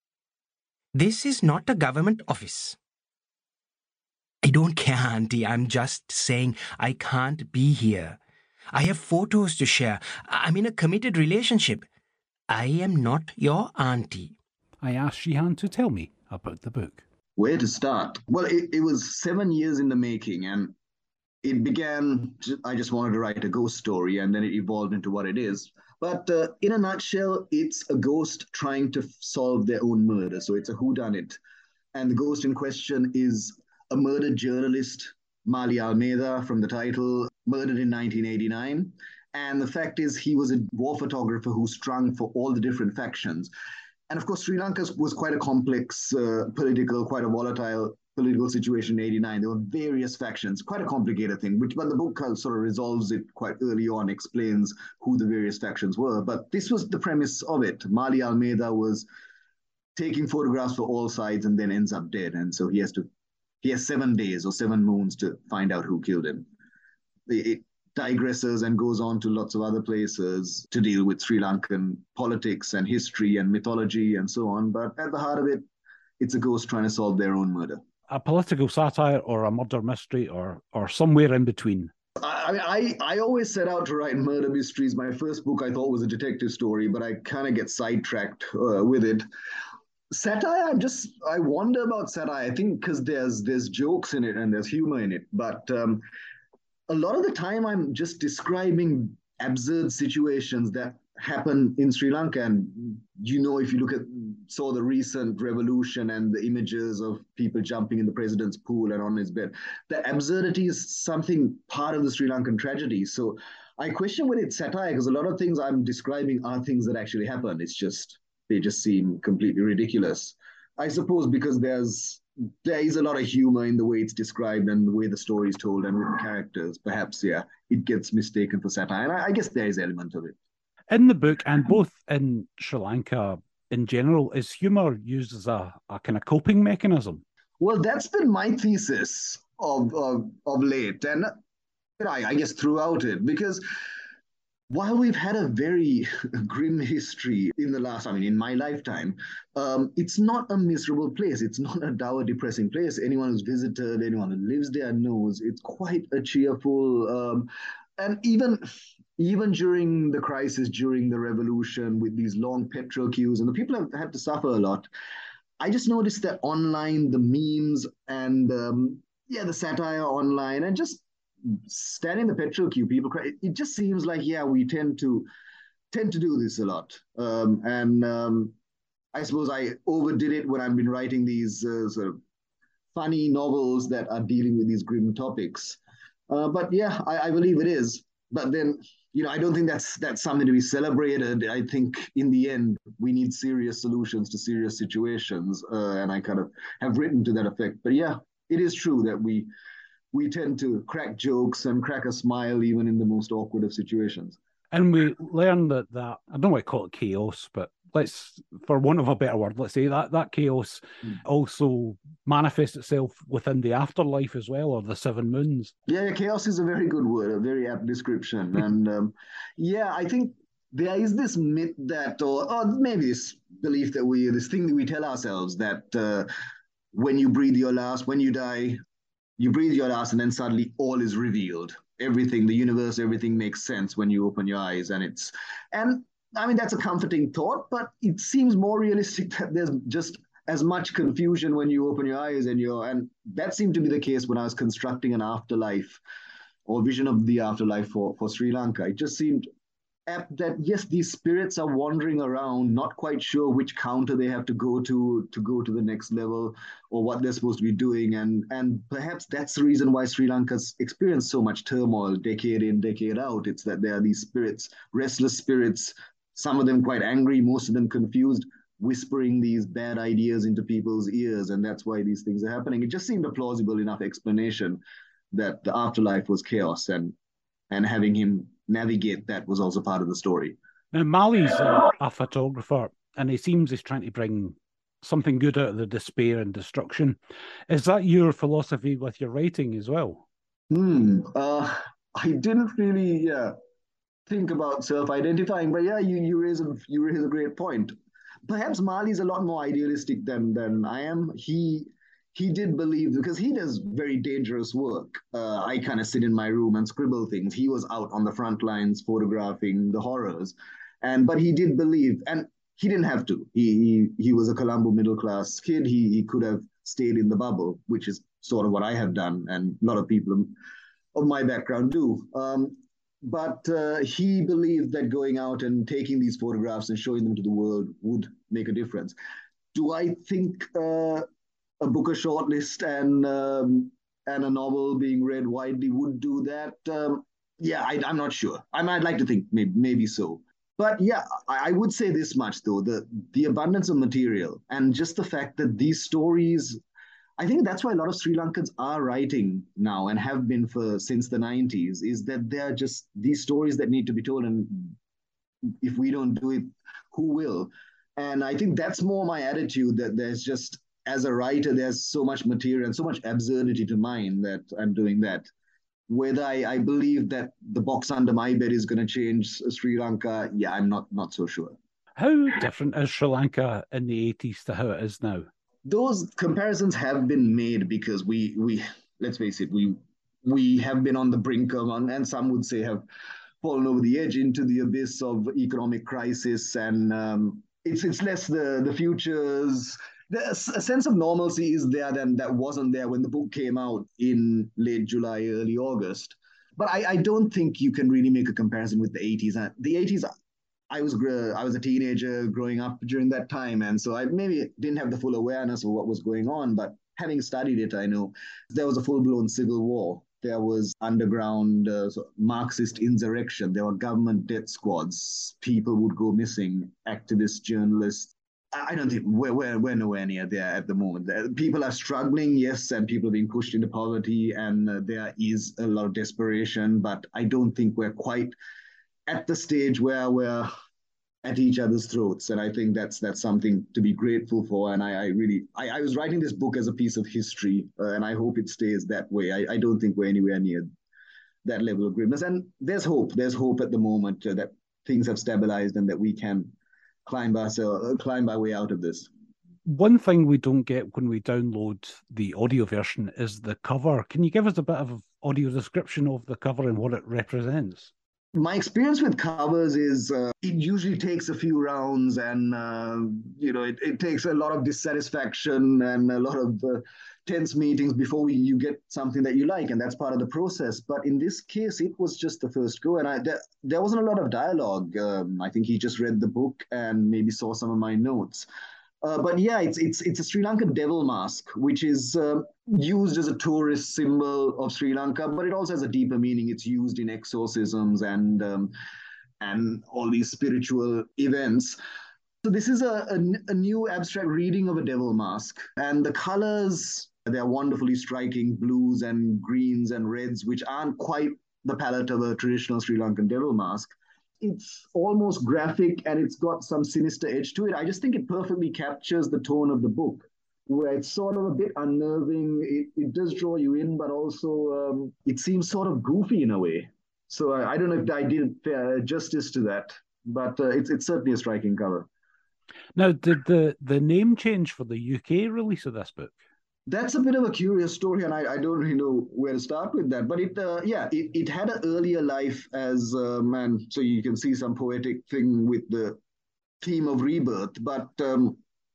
This is not a government office. I don't care, Auntie. I'm just saying I can't be here. I have photos to share. I'm in a committed relationship. I am not your auntie. I asked Shihan to tell me about the book. Where to start? Well, it, it was seven years in the making, and it began, I just wanted to write a ghost story, and then it evolved into what it is. But uh, in a nutshell, it's a ghost trying to solve their own murder. So it's a whodunit. And the ghost in question is a murdered journalist, Mali Almeida, from the title, murdered in nineteen eighty-nine. And the fact is, he was a war photographer who strung for all the different factions. And of course, Sri Lanka was quite a complex uh, political, quite a volatile political situation in eighty-nine. There were various factions, quite a complicated thing, which, but the book sort of resolves it quite early on, explains who the various factions were. But this was the premise of it. Mali Almeida was taking photographs for all sides and then ends up dead. And so he has to, he has seven days or seven moons to find out who killed him. It digresses and goes on to lots of other places to deal with Sri Lankan politics and history and mythology and so on. But at the heart of it, it's a ghost trying to solve their own murder. A political satire or a murder mystery or or somewhere in between? I mean, I, I always set out to write murder mysteries. My first book I thought was a detective story, but I kind of get sidetracked uh, with it. Satire, I'm just, I wonder about satire. I think because there's there's jokes in it and there's humor in it. But um, a lot of the time I'm just describing absurd situations that happen in Sri Lanka. And, you know, if you look at, saw the recent revolution and the images of people jumping in the president's pool and on his bed, the absurdity is something part of the Sri Lankan tragedy. So I question whether it's satire, because a lot of things I'm describing are things that actually happen. It's just, they just seem completely ridiculous. I suppose because there's, there is a lot of humor in the way it's described and the way the story is told and with the characters. Perhaps, yeah, it gets mistaken for satire. And I, I guess there is an element of it. In the book, and both in Sri Lanka in general, is humour used as a, a kind of coping mechanism? Well, that's been my thesis of of, of late, and I, I guess throughout it, because while we've had a very grim history in the last, I mean, in my lifetime, um, it's not a miserable place. It's not a dour, depressing place. Anyone who's visited, anyone who lives there knows it's quite a cheerful, um, and even... Even during the crisis, during the revolution, with these long petrol queues, and the people have had to suffer a lot, I just noticed that online, the memes and, um, yeah, the satire online, and just standing in the petrol queue, people cry. It just seems like, yeah, we tend to tend to do this a lot. Um, and um, I suppose I overdid it when I've been writing these uh, sort of funny novels that are dealing with these grim topics. Uh, but yeah, I, I believe it is. But then, you know, I don't think that's that's something to be celebrated. I think in the end, we need serious solutions to serious situations. Uh, and I kind of have written to that effect. But yeah, it is true that we we tend to crack jokes and crack a smile even in the most awkward of situations. And we learn that, that I don't want to call it chaos, but let's, for want of a better word, let's say that that chaos mm. also manifests itself within the afterlife as well, or the seven moons. Yeah, chaos is a very good word, a very apt description. and um, yeah, I think there is this myth that, or, or maybe this belief that we, this thing that we tell ourselves that uh, when you breathe your last, when you die, you breathe your last and then suddenly all is revealed. Everything, the universe, everything makes sense when you open your eyes. And it's, and I mean, that's a comforting thought, but it seems more realistic that there's just as much confusion when you open your eyes and you're, and that seemed to be the case when I was constructing an afterlife or vision of the afterlife for, for Sri Lanka. It just seemed apt that, yes, these spirits are wandering around, not quite sure which counter they have to go to to go to the next level or what they're supposed to be doing. And, and perhaps that's the reason why Sri Lanka's experienced so much turmoil decade in, decade out. It's that there are these spirits, restless spirits, some of them quite angry, most of them confused, whispering these bad ideas into people's ears. And that's why these things are happening. It just seemed a plausible enough explanation that the afterlife was chaos, and and having him navigate that was also part of the story. Now, Mali's a, a photographer, and he seems he's trying to bring something good out of the despair and destruction. Is that your philosophy with your writing as well? Hmm. Uh, I didn't really yeah, think about self-identifying, but yeah, you, you, raise a, you raise a great point. Perhaps Mali's a lot more idealistic than, than I am. He... He did believe, because he does very dangerous work. Uh, I kind of sit in my room and scribble things. He was out on the front lines photographing the horrors. And but he did believe, and he didn't have to. He he, he was a Colombo middle-class kid. He, he could have stayed in the bubble, which is sort of what I have done, and a lot of people of my background do. Um, but uh, he believed that going out and taking these photographs and showing them to the world would make a difference. Do I think... Uh, a Booker shortlist and um, and a novel being read widely would do that? Um, yeah, I, I'm not sure. I might like to think maybe, maybe so. But yeah, I, I would say this much, though. The, the abundance of material and just the fact that these stories, I think that's why a lot of Sri Lankans are writing now and have been for since the nineties, is that they're just these stories that need to be told. And if we don't do it, who will? And I think that's more my attitude, that there's just, as a writer, there's so much material and so much absurdity to mine that I'm doing that. Whether I, I believe that the box under my bed is going to change Sri Lanka, yeah, I'm not, not so sure. How different is Sri Lanka in the eighties to how it is now? Those comparisons have been made because we, we let's face it, we we have been on the brink of, and some would say have fallen over the edge into the abyss of economic crisis, and um, it's it's less the the futures. A sense of normalcy is there than that wasn't there when the book came out in late July, early August. But I, I don't think you can really make a comparison with the eighties. The eighties, I was I was a teenager growing up during that time, and so I maybe didn't have the full awareness of what was going on. But having studied it, I know there was a full-blown civil war. There was underground uh, Marxist insurrection. There were government death squads. People would go missing. Activists, journalists. I don't think we're, we're, we're nowhere near there at the moment. People are struggling, yes, and people are being pushed into poverty, and uh, there is a lot of desperation, but I don't think we're quite at the stage where we're at each other's throats. And I think that's that's something to be grateful for. And I, I really, I, I was writing this book as a piece of history, uh, and I hope it stays that way. I, I don't think we're anywhere near that level of grimness. And there's hope. There's hope at the moment uh, that things have stabilized and that we can climb ourselves, climb our way out of this. One thing we don't get when we download the audio version is the cover. Can you give us a bit of audio description of the cover and what it represents? My experience with covers is uh, it usually takes a few rounds, and uh, you know it, it takes a lot of dissatisfaction and a lot of uh, tense meetings before we, you get something that you like, and that's part of the process. But in this case, it was just the first go, and I, there, there wasn't a lot of dialogue. Um, I think he just read the book and maybe saw some of my notes. Uh, but yeah, it's it's it's a Sri Lankan devil mask, which is uh, used as a tourist symbol of Sri Lanka, but it also has a deeper meaning. It's used in exorcisms and um, and all these spiritual events. So this is a, a, a new abstract reading of a devil mask, and the colors, they're wonderfully striking, blues and greens and reds, which aren't quite the palette of a traditional Sri Lankan devil mask. It's almost graphic, and it's got some sinister edge to it. I just think it perfectly captures the tone of the book, where it's sort of a bit unnerving. It, it does draw you in, but also um, it seems sort of goofy in a way. So I, I don't know if I did uh, justice to that, but uh, it's it's certainly a striking cover. Now, did the, the name change for the U K release of this book? That's a bit of a curious story, and I, I don't really know where to start with that. But it, uh, yeah, it, it had an earlier life as a man, so you can see some poetic thing with the theme of rebirth. But um,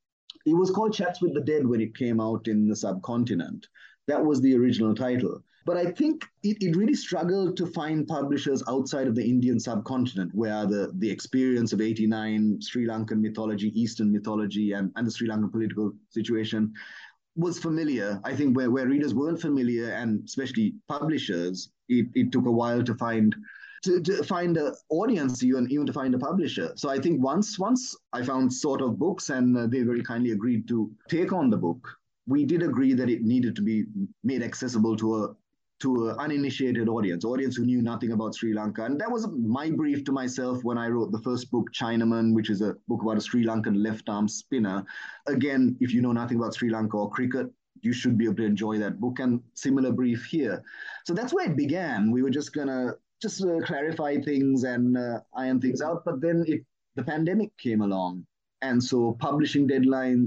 it was called Chats with the Dead when it came out in the subcontinent. That was the original title. But I think it, it really struggled to find publishers outside of the Indian subcontinent, where the, the experience of eighty-nine, Sri Lankan mythology, Eastern mythology, and, and the Sri Lankan political situation was familiar. I think where, where readers weren't familiar, and especially publishers, it, it took a while to find to, to find an audience, even, even to find a publisher. So I think once once I found Sort of Books, and uh, they very kindly agreed to take on the book, we did agree that it needed to be made accessible to a to an uninitiated audience, audience who knew nothing about Sri Lanka. And that was my brief to myself when I wrote the first book, Chinaman, which is a book about a Sri Lankan left-arm spinner. Again, if you know nothing about Sri Lanka or cricket, you should be able to enjoy that book, and similar brief here. So that's where it began. We were just going to just uh, clarify things and uh, iron things out. But then it, the pandemic came along. And so publishing deadline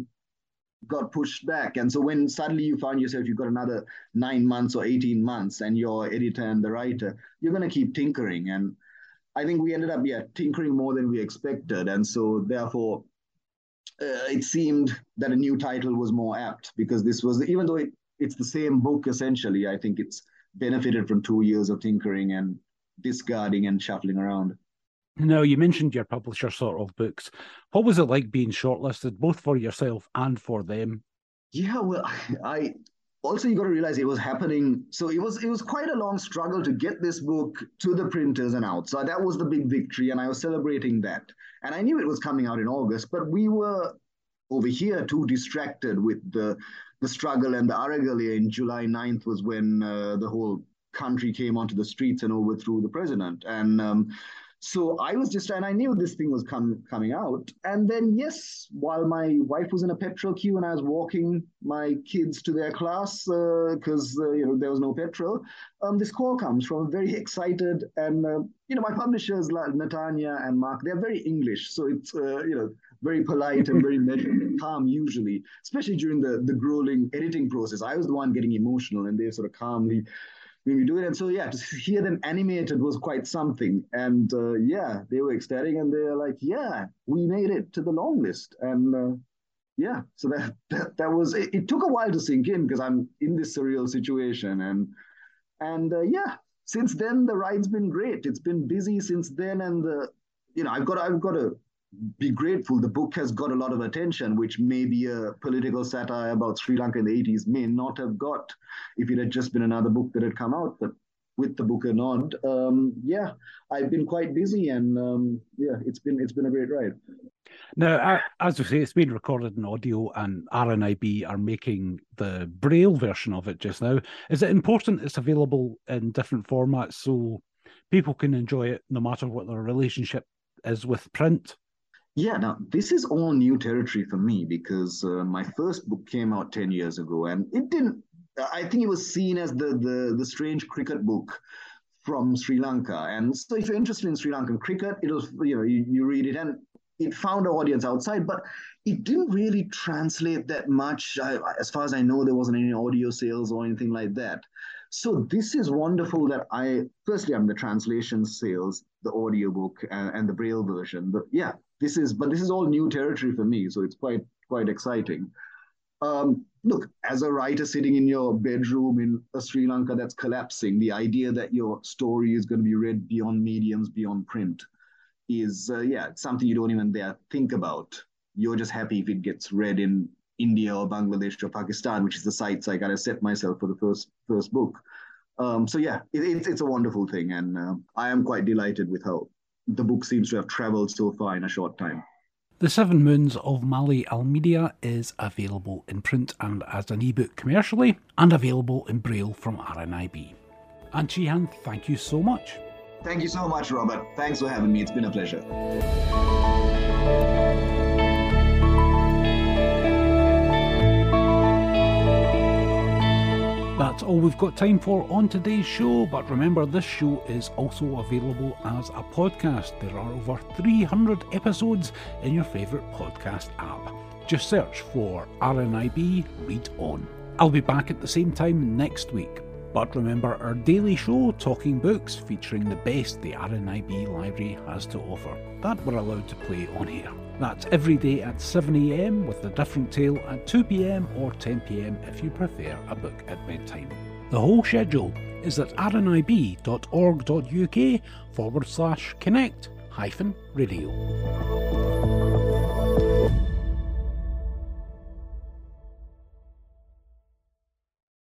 got pushed back. And so when suddenly you found yourself, you've got another nine months or eighteen months, and your editor and the writer, you're going to keep tinkering. And I think we ended up, yeah, tinkering more than we expected. And so therefore, uh, it seemed that a new title was more apt, because this was, even though it, it's the same book, essentially, I think it's benefited from two years of tinkering and discarding and shuffling around. Now, you mentioned your publisher Sort of Books. What was it like being shortlisted, both for yourself and for them? Yeah, well, I also, you got to realize it was happening. So it was it was quite a long struggle to get this book to the printers and out. So that was the big victory, and I was celebrating that. And I knew it was coming out in August, but we were over here too distracted with the the struggle and the Aragallia. In July ninth was when uh, the whole country came onto the streets and overthrew the president. And um, So I was just, and I knew this thing was com- coming out. And then, yes, while my wife was in a petrol queue and I was walking my kids to their class because uh, uh, you know there was no petrol, um, this call comes from a very excited and uh, you know my publishers like Natanya and Mark. They're very English, so it's uh, you know very polite and very measured and calm usually, especially during the the grueling editing process. I was the one getting emotional, and they sort of calmly. When we do it, and so yeah, to hear them animated was quite something. And uh, yeah, they were ecstatic, and they were like, "Yeah, we made it to the long list." And uh, yeah, so that that, that was. It, it took a while to sink in because I'm in this surreal situation, and and uh, yeah, since then the ride's been great. It's been busy since then, and the you know I've got I've got to be grateful. The book has got a lot of attention, which maybe a political satire about Sri Lanka in the eighties may not have got if it had just been another book that had come out. But with the Booker nod, um, yeah, I've been quite busy, and um, yeah, it's been it's been a great ride. Now, as we say, it's been recorded in audio, and R N I B are making the Braille version of it just now. Is it important it's available in different formats so people can enjoy it no matter what their relationship is with print? Yeah, now this is all new territory for me because uh, my first book came out ten years ago, and it didn't, I think it was seen as the, the, the strange cricket book from Sri Lanka. And so if you're interested in Sri Lankan cricket, it was, you know, you, you read it and it found an audience outside, but it didn't really translate that much. I, as far as I know, there wasn't any audio sales or anything like that. So this is wonderful that I, firstly, I'm the translation sales, the audiobook and, and the Braille version. But yeah, this is, but this is all new territory for me. So it's quite, quite exciting. Um, look, as a writer sitting in your bedroom in a Sri Lanka that's collapsing, the idea that your story is going to be read beyond mediums, beyond print is, uh, yeah, it's something you don't even dare think about. You're just happy if it gets read in India or Bangladesh or Pakistan, which is the sites I gotta set myself for the first first book. Um, so yeah, it, it's it's a wonderful thing, and uh, I am quite delighted with how the book seems to have travelled so far in a short time. The Seven Moons of Mali Almeida is available in print and as an ebook commercially, and available in Braille from R N I B. And Cihan, thank you so much. Thank you so much, Robert. Thanks for having me. It's been a pleasure. That's all we've got time for on today's show, but remember this show is also available as a podcast. There are over three hundred episodes in your favourite podcast app. Just search for R N I B Read On. I'll be back at the same time next week. But remember our daily show, Talking Books, featuring the best the R N I B library has to offer. That we're allowed to play on here. That's every day at seven a m with a different tale at two p m or ten p m if you prefer a book at bedtime. The whole schedule is at rnib.org.uk forward slash connect hyphen radio.